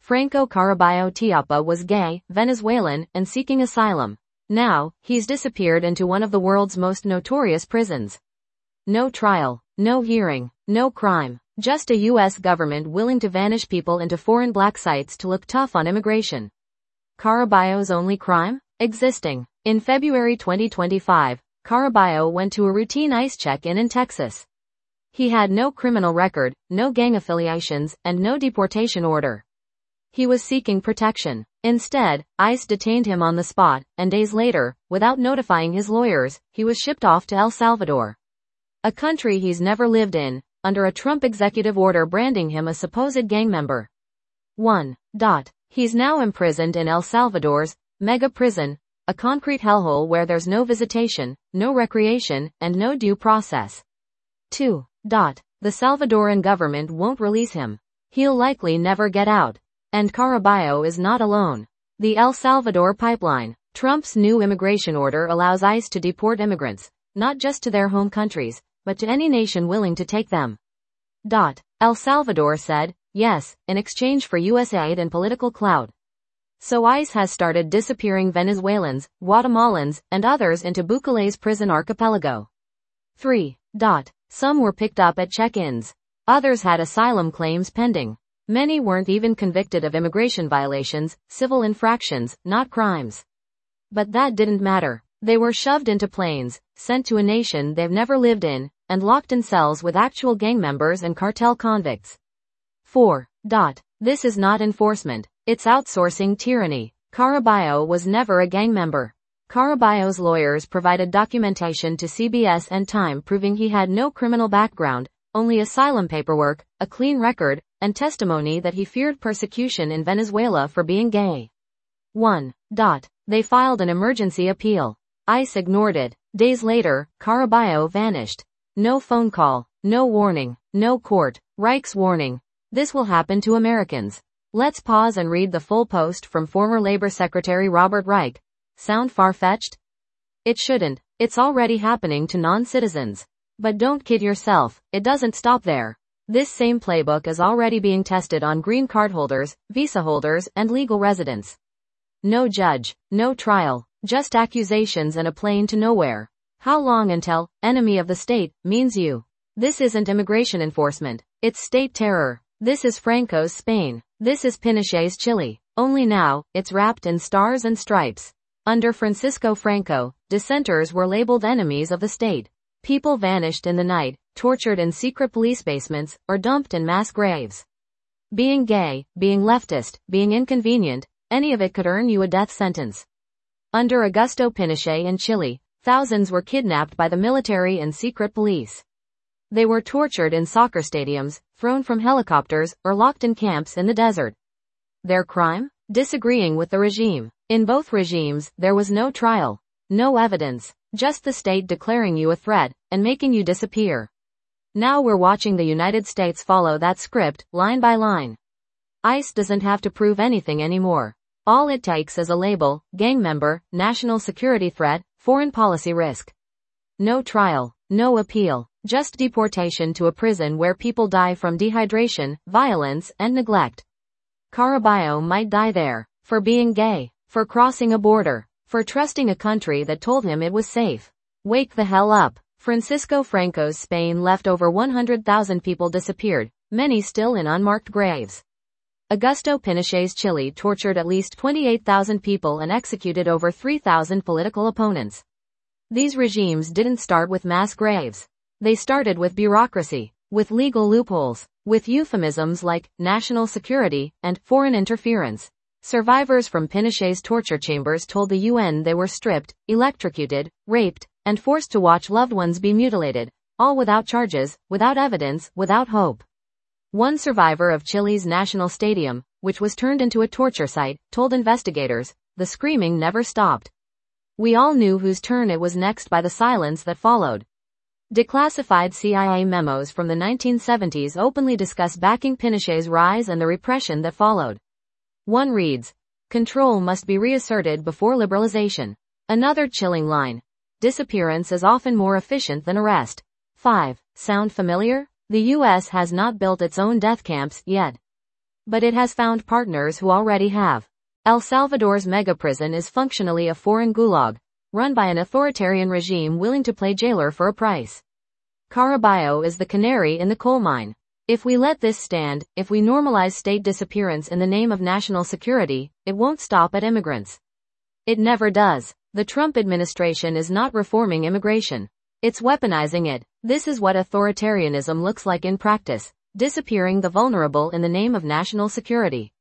Franco Caraballo Tiapa was gay, Venezuelan, and seeking asylum. Now, he's disappeared into one of the world's most notorious prisons. No trial, no hearing, no crime. Just a U.S. government willing to vanish people into foreign black sites to look tough on immigration. Caraballo's only crime? Existing. In February 2025, Caraballo went to a routine ICE check-in in Texas. He had no criminal record, no gang affiliations, and no deportation order. He was seeking protection. Instead, ICE detained him on the spot, and days later, without notifying his lawyers, he was shipped off to El Salvador. A country he's never lived in, under a Trump executive order branding him a supposed gang member. 1. He's now imprisoned in El Salvador's mega prison, a concrete hellhole where there's no visitation, no recreation, and no due process. 2. The Salvadoran government won't release him. He'll likely never get out. And Caraballo is not alone. The El Salvador pipeline. Trump's new immigration order allows ICE to deport immigrants, not just to their home countries, but to any nation willing to take them. El Salvador said, yes, in exchange for U.S. aid and political clout. So ICE has started disappearing Venezuelans, Guatemalans, and others into Bucale's prison archipelago. 3. Some were picked up at check-ins. Others had asylum claims pending. Many weren't even convicted of immigration violations, civil infractions, not crimes. But that didn't matter. They were shoved into planes, sent to a nation they've never lived in, and locked in cells with actual gang members and cartel convicts. 4. This is not enforcement. It's outsourcing tyranny. Caraballo was never a gang member. Caraballo's lawyers provided documentation to CBS and Time proving he had no criminal background, only asylum paperwork, a clean record, and testimony that he feared persecution in Venezuela for being gay. 1. They filed an emergency appeal. ICE ignored it. Days later, Caraballo vanished. No phone call, no warning, no court. Reich's warning. This will happen to Americans. Let's pause and read the full post from former Labor Secretary Robert Reich. Sound far-fetched? It shouldn't. It's already happening to non-citizens. But don't kid yourself, it doesn't stop there. This same playbook is already being tested on green card holders, visa holders, and legal residents. No judge, no trial, just accusations and a plane to nowhere. How long until enemy of the state means you? This isn't immigration enforcement. It's state terror. This is Franco's Spain. This is Pinochet's Chile. Only now, it's wrapped in stars and stripes. Under Francisco Franco, dissenters were labeled enemies of the state. People vanished in the night, tortured in secret police basements, or dumped in mass graves. Being gay, being leftist, being inconvenient, any of it could earn you a death sentence. Under Augusto Pinochet in Chile, thousands were kidnapped by the military and secret police. They were tortured in soccer stadiums, thrown from helicopters, or locked in camps in the desert. Their crime? Disagreeing with the regime. In both regimes, there was no trial, no evidence, just the state declaring you a threat, and making you disappear. Now we're watching the United States follow that script, line by line. ICE doesn't have to prove anything anymore. All it takes is a label, gang member, national security threat, foreign policy risk. No trial, no appeal, just deportation to a prison where people die from dehydration, violence, and neglect. Caraballo might die there, for being gay, for crossing a border, for trusting a country that told him it was safe. Wake the hell up. Francisco Franco's Spain left over 100,000 people disappeared, many still in unmarked graves. Augusto Pinochet's Chile tortured at least 28,000 people and executed over 3,000 political opponents. These regimes didn't start with mass graves. They started with bureaucracy, with legal loopholes, with euphemisms like national security and foreign interference. Survivors from Pinochet's torture chambers told the UN they were stripped, electrocuted, raped, and forced to watch loved ones be mutilated, all without charges, without evidence, without hope. One survivor of Chile's national stadium, which was turned into a torture site, told investigators, the screaming never stopped. We all knew whose turn it was next by the silence that followed. Declassified CIA memos from the 1970s openly discuss backing Pinochet's rise and the repression that followed. One reads, control must be reasserted before liberalization. Another chilling line. Disappearance is often more efficient than arrest. 5. Sound familiar? The U.S. has not built its own death camps yet. But it has found partners who already have. El Salvador's megaprison is functionally a foreign gulag, run by an authoritarian regime willing to play jailer for a price. Caraballo is the canary in the coal mine. If we let this stand, if we normalize state disappearance in the name of national security, it won't stop at immigrants. It never does. The Trump administration is not reforming immigration. It's weaponizing it. This is what authoritarianism looks like in practice, disappearing the vulnerable in the name of national security.